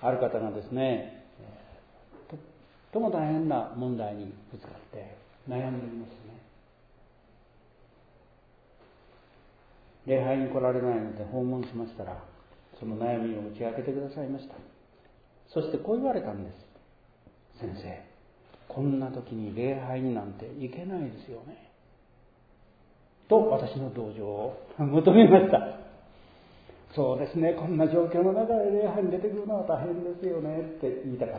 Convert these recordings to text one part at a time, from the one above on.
ある方がですね、とっても大変な問題にぶつかって悩んでいますね。礼拝に来られないので訪問しましたら、その悩みを打ち明けてくださいました。そしてこう言われたんです。先生、こんな時に礼拝になんて行けないですよね。と私の同情を求めました。そうですね、こんな状況の中で礼拝に出てくるのは大変ですよねって言いたかった。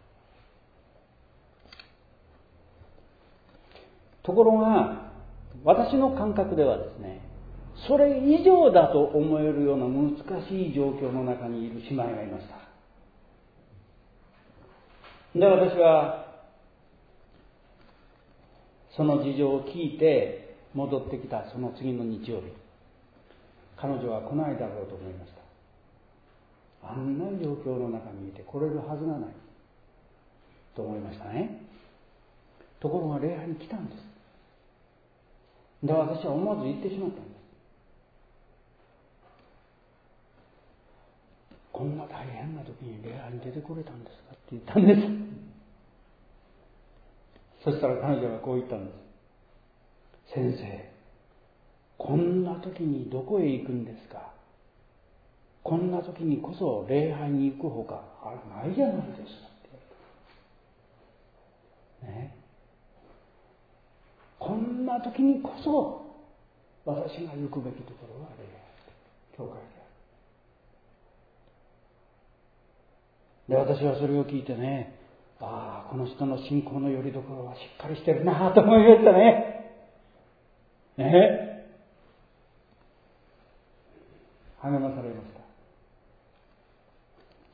ところが私の感覚ではですね、それ以上だと思えるような難しい状況の中にいる姉妹がいました。で、私はその事情を聞いて戻ってきたその次の日曜日、彼女は来ないだろうと思いました。あんな状況の中にいて来れるはずがないと思いましたね。ところが礼拝に来たんです。で、私は思わず言ってしまったんです。こんな大変な時に礼拝に出てこれたんですかって言ったんです。そしたら彼女がこう言ったんです。先生、こんな時にどこへ行くんですか。こんな時にこそ礼拝に行くほかないじゃないですかってね。こんな時にこそ私が行くべきところは礼拝、教会である。で、私はそれを聞いてね、ああ、この人の信仰の拠り所はしっかりしてるなと思いましたね。励まされました。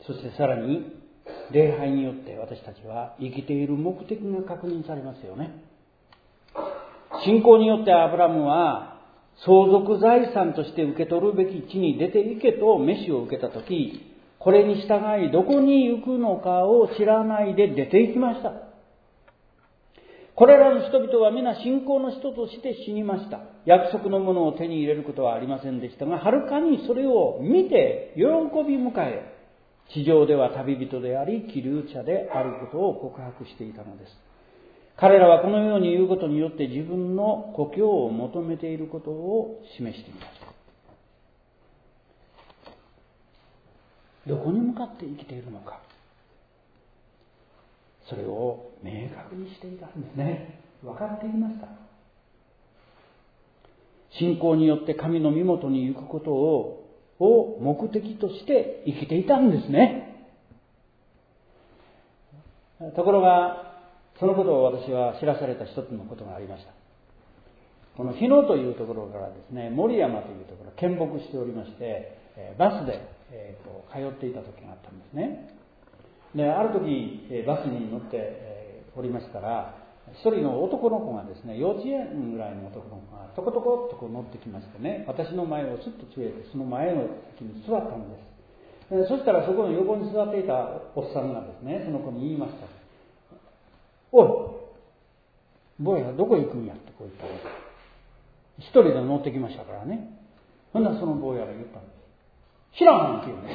そしてさらに礼拝によって私たちは生きている目的が確認されますよね。信仰によってアブラムは相続財産として受け取るべき地に出て行けと召しを受けたとき、これに従いどこに行くのかを知らないで出て行きました。これらの人々は皆信仰の人として死にました。約束のものを手に入れることはありませんでしたが、はるかにそれを見て喜び迎え、地上では旅人であり寄留者であることを告白していたのです。彼らはこのように言うことによって自分の故郷を求めていることを示していました。どこに向かって生きているのか、それを明確にしていたんですね。分かっていました。信仰によって神の身元に行くことを目的として生きていたんですね。ところがそのことを私は知らされた一つのことがありました。この日野というところからですね、森山というところ見牧しておりまして、バスで通っていた時があったんですね。で、ある時バスに乗っておりましたら、一人の男の子がですね、幼稚園ぐらいの男の子がトコトコっとこう乗ってきましてね、私の前をスッと連れてその前の席に座ったんです。そしたらそこの横に座っていたおっさんがですね、その子に言いました。おい、坊やどこ行くんやってこう言ったんです。一人で乗ってきましたからね。ほんならその坊やが言ったんです。知らんって言うんです。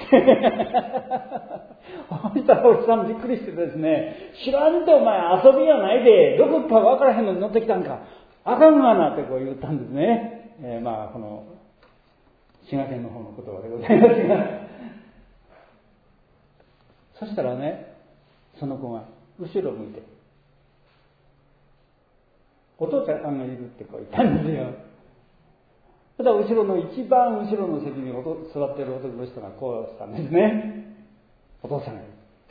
そしたらおっさんびっくりしてですね、知らんってお前遊びやないで、どこか分からへんのに乗ってきたんか、あかんがなってこう言ったんですね。この滋賀県の方の言葉でございますが、そしたらね、その子が後ろを向いて、お父ちゃんがいるってこう言ったんですよ。ただ後ろの一番後ろの席に座っている男の人がこうしたんですね。お父さんがい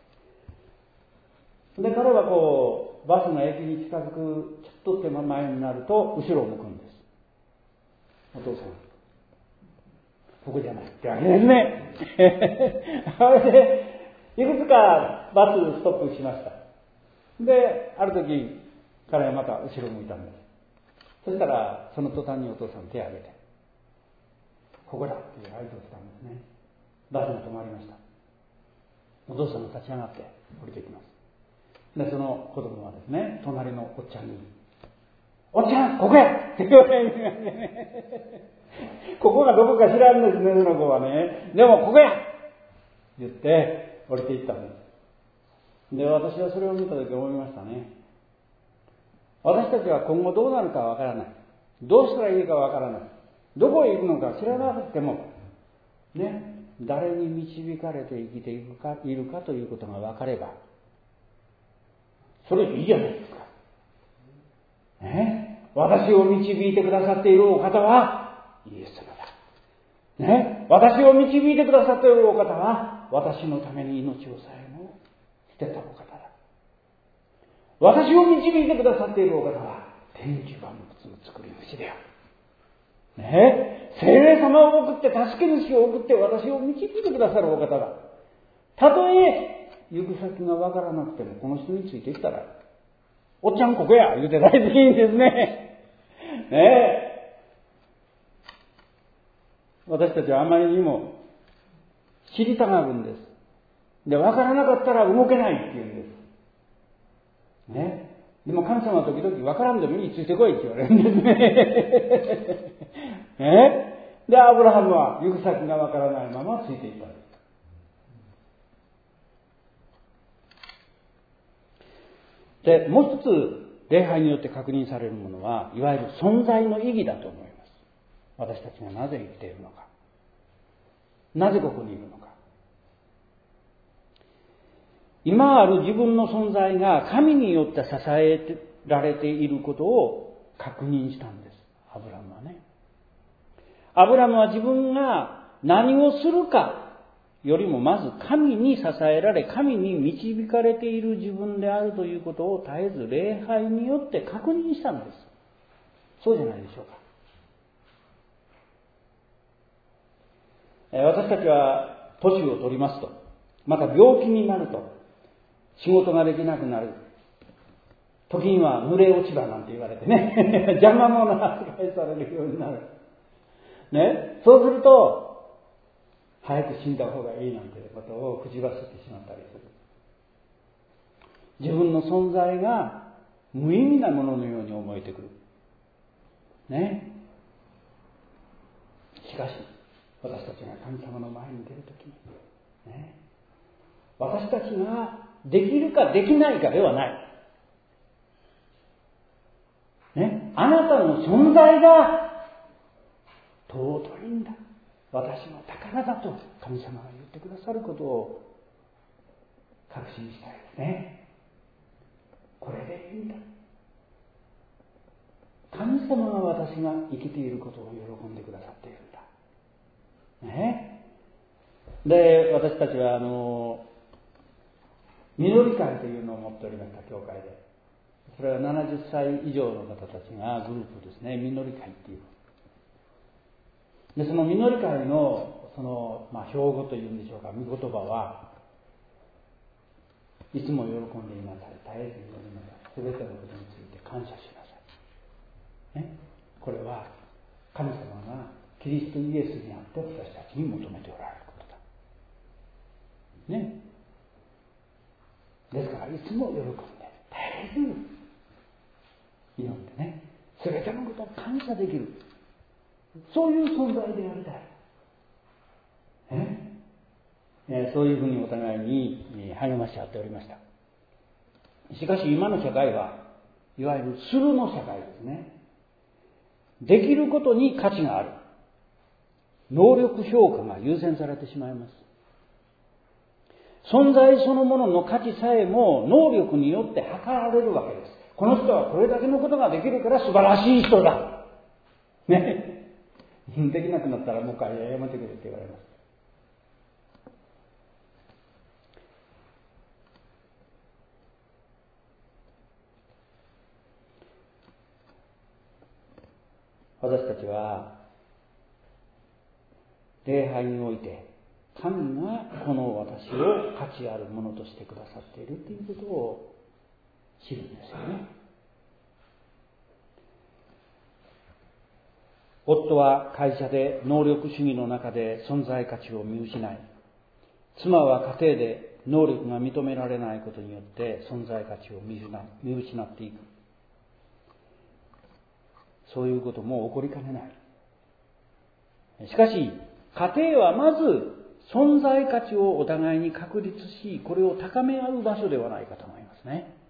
る。で、彼はこうバスの駅に近づくちょっと手前になると後ろを向くんです。お父さん、ここじゃないってわけですね。それでいくつかバスストップしました。で、ある時彼はまた後ろを向いたんです。そしたらその途端にお父さん手を挙げて、ここだっていう合図をしたんですね。バスが止まりました。お父さんが立ち上がって降りてきます。で、その子供はですね、隣のおっちゃんに、おっちゃんここやって言われるんですね。ここがどこか知らんですね、その子はね。でもここや言って、 降りていったんです。で、私はそれを見たとき思いましたね。私たちは今後どうなるかわからない。どうしたらいいかわからない。どこへ行くのか知らなくても、ね、誰に導かれて生きているかということが分かれば、それでいいじゃないですか。ね、私を導いてくださっているお方はイエス様だ。ね、私を導いてくださっているお方は私のために命をさえも捨てたお方だ。私を導いてくださっているお方は天地万物の作り主である。ね、聖霊様を送って助け主を送って私を導いてくださるお方だ。たとえ行く先がわからなくてもこの人についてきたら、おっちゃんここや言うて大事でいいんですね。ね、私たちはあまりにも知りたがるんです。で、わからなかったら動けないっていうんです。ね。でも神様は時々わからんでもいい、ついてこいって言われるんですね。で、アブラハムは行く先がわからないままついていったんです。で、もう一つ礼拝によって確認されるものは、いわゆる存在の意義だと思います。私たちがなぜ生きているのか。なぜここにいるのか。今ある自分の存在が神によって支えられていることを確認したんです。アブラムはね。アブラムは自分が何をするかよりもまず神に支えられ、神に導かれている自分であるということを絶えず礼拝によって確認したんです。そうじゃないでしょうか。私たちは年を取りますと、また病気になると、仕事ができなくなる。時には濡れ落ち葉なんて言われてね、邪魔者扱いされるようになる。ね、そうすると、早く死んだ方がいいなんてことを口走ってしまったりする。自分の存在が無意味なもののように思えてくる。ね。しかし、私たちが神様の前に出るときに、ね、私たちができるかできないかではない。ね、あなたの存在が尊いんだ。私の宝だと神様が言ってくださることを確信したいですね。これでいいんだ。神様が私が生きていることを喜んでくださっているんだ。ね。で、私たちは実り会というのを持っておりました、教会で。それは70歳以上の方たちがグループですね、実り会っていう。で、その実り会の標語というんでしょうか、御言葉はいつも喜んでいなさい、絶えず祈りなさい、すべてのことについて感謝しなさい、ね、これは神様がキリストイエスにあって私たちに求めておられることだね。ですからいつも喜んで絶えず祈ってね、すべてのことを感謝できる、そういう存在でありたい。そういうふうにお互いに励まし合っておりました。しかし今の社会はいわゆるするの社会ですね。できることに価値がある。能力評価が優先されてしまいます。存在そのものの価値さえも能力によって測られるわけです。この人はこれだけのことができるから素晴らしい人だ。ね。できなくなったらもう一回やめてくれって言われます。私たちは礼拝において神がこの私を価値あるものとしてくださっているということを知るんですよね。夫は会社で能力主義の中で存在価値を見失い、妻は家庭で能力が認められないことによって存在価値を見失っていく。そういうことも起こりかねない。しかし、家庭はまず存在価値をお互いに確立し、これを高め合う場所ではないかと思いますね。